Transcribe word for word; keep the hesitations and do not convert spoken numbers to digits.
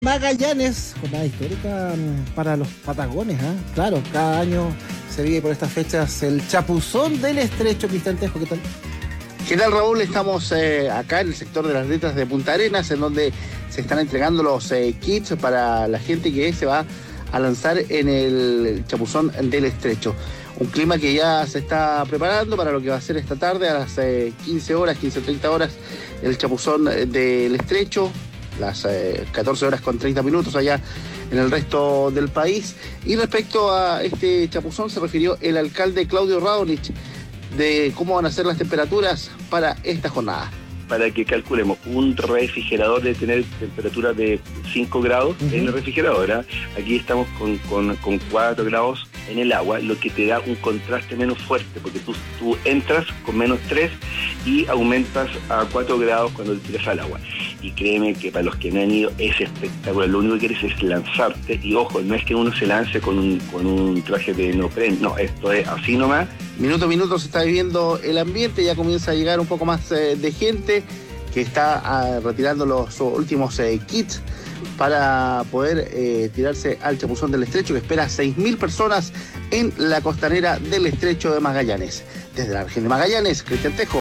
Magallanes, jornada histórica mm, para los Patagones, ¿eh? Claro, cada año se vive por estas fechas el Chapuzón del Estrecho. Cristian Tejo, ¿qué tal? ¿Qué tal, Raúl? Estamos eh, acá en el sector de las letras de Punta Arenas, en donde se están entregando los eh, kits para la gente que se va a lanzar en el Chapuzón del Estrecho. Un clima que ya se está preparando para lo que va a ser esta tarde a las eh, quince horas, quince treinta horas, el Chapuzón del Estrecho. Las eh, catorce horas con treinta minutos allá en el resto del país. Y respecto a este chapuzón se refirió el alcalde Claudio Raonich de cómo van a ser las temperaturas para esta jornada. Para que calculemos, un refrigerador de tener temperatura de cinco grados uh-huh. en el refrigerador, ¿eh? Aquí estamos con, con, con cuatro grados en el agua, lo que te da un contraste menos fuerte, porque tú, tú entras con menos tres y aumentas a cuatro grados cuando te tiras al agua. Y créeme que para los que no han ido es espectacular. Lo único que quieres es lanzarte. Y ojo, no es que uno se lance con un, con un traje de neopreno. No, esto es así nomás. Minuto a minuto se está viviendo el ambiente. Ya comienza a llegar un poco más eh, de gente que está uh, retirando los últimos eh, kits para poder eh, tirarse al Chapuzón del Estrecho, que espera seis mil personas en la costanera del Estrecho de Magallanes. Desde la región de Magallanes, Cristian Tejo.